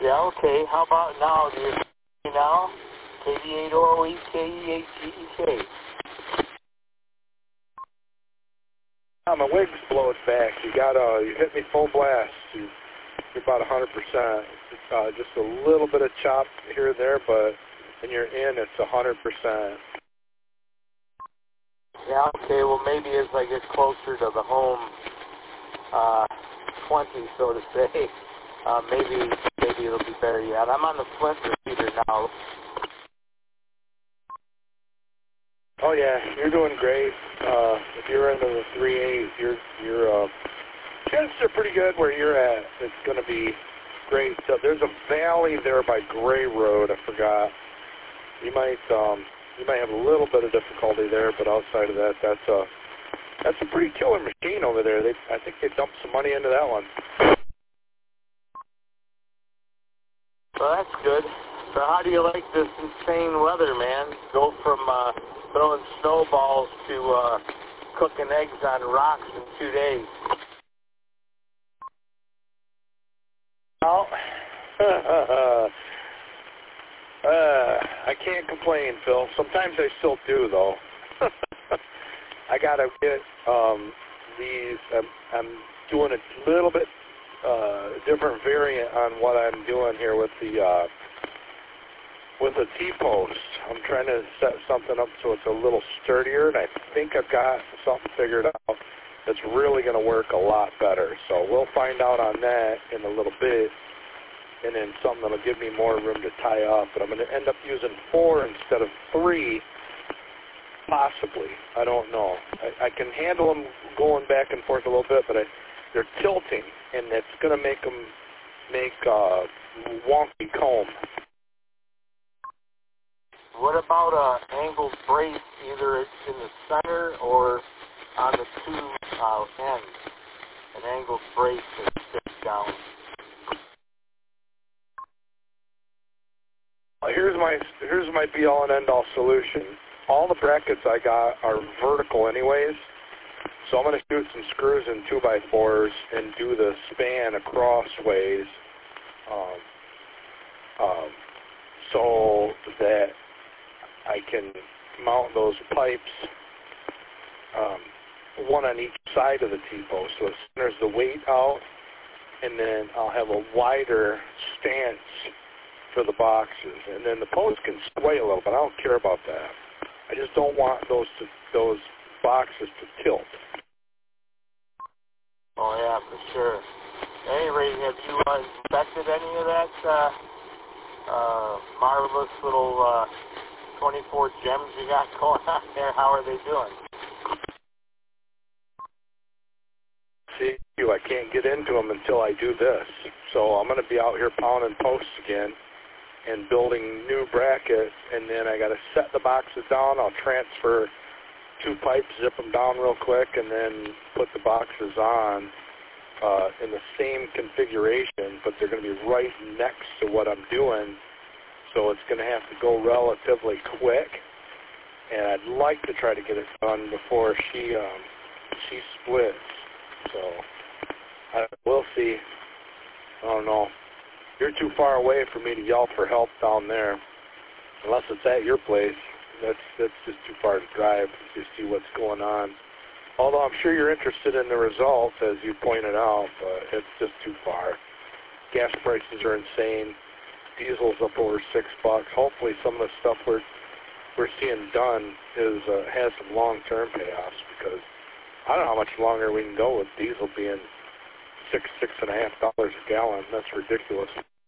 Yeah, okay. How about now? Do you hear me now? KD8OEKEHGEK. My wig's blowing back. You hit me full blast. You're about 100%. Just a little bit of chop here and there, but when you're in, it's 100%. Yeah, okay. Well, maybe as I get closer to the home 20, so to say, maybe it'll be better yet. I'm on the Flint repeater now. Oh yeah, you're doing great. If you're into the 3/8, your chances are pretty good where you're at. It's going to be great. So there's a valley there by Gray Road. I forgot. You might have a little bit of difficulty there, but outside of that, that's a pretty killer machine over there. I think they dumped some money into that one. Well, that's good. So how do you like this insane weather, man? Go from throwing snowballs to cooking eggs on rocks in 2 days. Well, I can't complain, Phil. Sometimes I still do, though. I gotta get these. I'm doing a little bit different variant on what I'm doing here with the T-post. I'm trying to set something up so it's a little sturdier, and I think I've got something figured out that's really going to work a lot better. So we'll find out on that in a little bit, and then something that'll give me more room to tie up. But I'm going to end up using 4 instead of 3, possibly. I don't know. I can handle them going back and forth a little bit, but they're tilting, and it's going to make them make wonky comb. What about an angled brace, either it's in the center or on the 2 ends? An angled brace that sticks down. Here's my be-all and end-all solution. All the brackets I got are vertical anyways, so I'm going to shoot some screws in 2x4s and do the span across ways, so that I can mount those pipes, one on each side of the T-post, so it centers the weight out, and then I'll have a wider stance for the boxes, and then the post can sway a little, but I don't care about that. I just don't want those boxes to tilt. Oh yeah, for sure. At any rate, have you inspected any of that marvelous little 24 gems you got going on there? How are they doing? See, I can't get into them until I do this. So I'm going to be out here pounding posts again and building new brackets, and then I got to set the boxes down. I'll transfer 2 pipes, zip them down real quick, and then put the boxes on in the same configuration, but they're going to be right next to what I'm doing, so it's going to have to go relatively quick, and I'd like to try to get it done before she splits. So we'll see. I don't know. You're too far away for me to yell for help down there, unless it's at your place. That's just too far to drive to see what's going on. Although I'm sure you're interested in the results, as you pointed out, but it's just too far. Gas prices are insane. Diesel's up over $6. Hopefully some of the stuff we're seeing done has some long-term payoffs, because I don't know how much longer we can go with diesel being $6.50 a gallon. That's ridiculous.